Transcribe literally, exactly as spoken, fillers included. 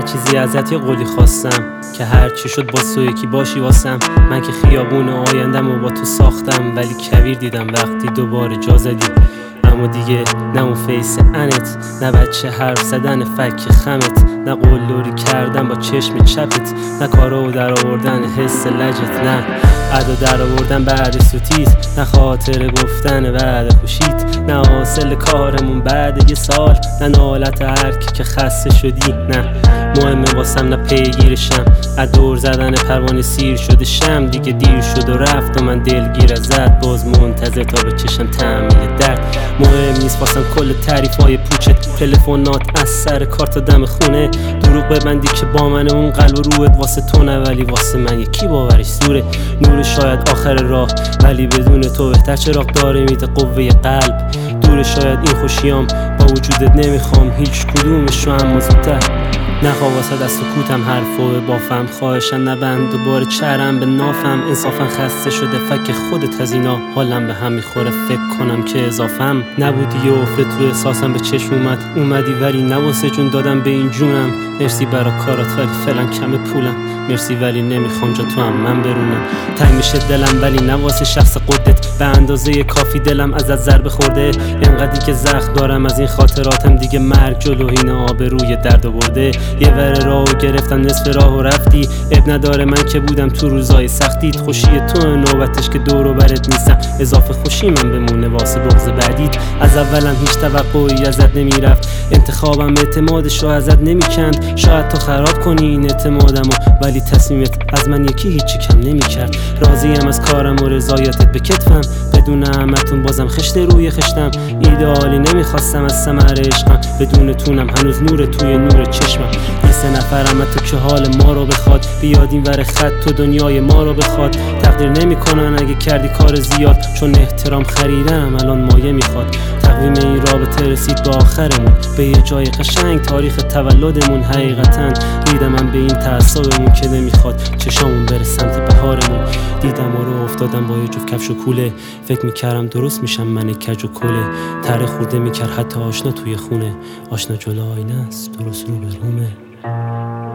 چیزی ازت یه قولی خواستم که هر چی شد با تو یکی باشی واسم. من که خیابون آیندم و با تو ساختم، ولی کویر دیدم وقتی دوباره جا زدی. اما دیگه نه اون فیس انت، نه بچه حرف زدن فک خمت، نه قلدری کردن با چشم چپت، نه کارو در آوردن حس لجت، نه ادا در آوردن بعد سوتیت، نه خاطر گفتن بعد خوشیت، نه حاصل کارمون بعد یه سال، نه نالت هرکی که خسته شدی. نه مهمه واسم نه پیگیرشم، از دور زدن پروانه سیر شده شم. دیگه دیر شد و رفت و من دلگیر ازت، باز منتظر تا به چشم تعمیل درد. مهم نیست واسم کل تعریفای پوچت، تلفنات از سر کارت دم خونه، دروغ ببندی که با من اون قلب و روحت واسه تو نه، ولی واسه من یکی باورش زوره. نور شاید آخر راه، ولی بدون تو بهتر چراغ داره میده قوه قلب. دور شاید این خوشیام، با وجودت نمیخوام هیچ کدومشو، اما زودتر نخواه واسه دست سکوتم حرفو به بافم. خواهشن نبند دوباره چرم به نافم، انصافا خسته شده فک خودت از اینا. حالم به هم میخوره فکر کنم که اضافم نبودی، یه افره تو احساسم به چشم اومد اومدی، ولی نواسه جون دادم به این جونم. مرسی برا کارات ولی فعلا کم پولم، مرسی ولی نمیخوام جا تو هم من برونم. تنگ میشه دلم ولی نواسه شخص قدت، به اندازه کافی دلم ازت ضربه خورده. اینقدری که زخم دارم از این خاطراتم، دیگه مرگ جلوین آبروی درد آورده. یه ور راهو گرفتم نصف راهو رفتی، اب نداره من که بودم تو روزای سختیت. خوشی تو نوبتش که دور و برت نیستم، اضافه خوشی من بمونه واسه بغض بعدیت. از اولم هیچ توقعی ازت نمیرفت، انتخابم اعتمادشو ازت نمیکند. شاید تو خراب کنی این اعتمادمو، ولی تصمیمت از من یکی هیچی کم نمیکرد. راضیم از کارم و رضایتت به کتفم، بدون همتون بازم خشت روی خشتم. ایدئالی نمیخواستم از ثمر عشقم، بدون تونم هنوز نور توی نور چشمم. یه سه نفرم تو که حال ما رو بخواد، بیاد این ور خط تو دنیای ما رو بخواد. تقدیر نمیکنن اگه کردی کار زیاد، چون احترام خریدنم الان مایه میخواد. تقویم این رابطه رسید به آخرمون، به یه جای قشنگ تاریخ تولدمون. حقیقتا ریدم من به این تعصبمون که نمیخواد چشامون بره سمت بهارمون. دیدم و رو افتادم با یه جفت کفش و کوله، فکر میکردم درست میشم من کج و کله. تره خورده میکرد حتی آشنا توی خونه، آشنا جلو آینه است درست رو به رومه.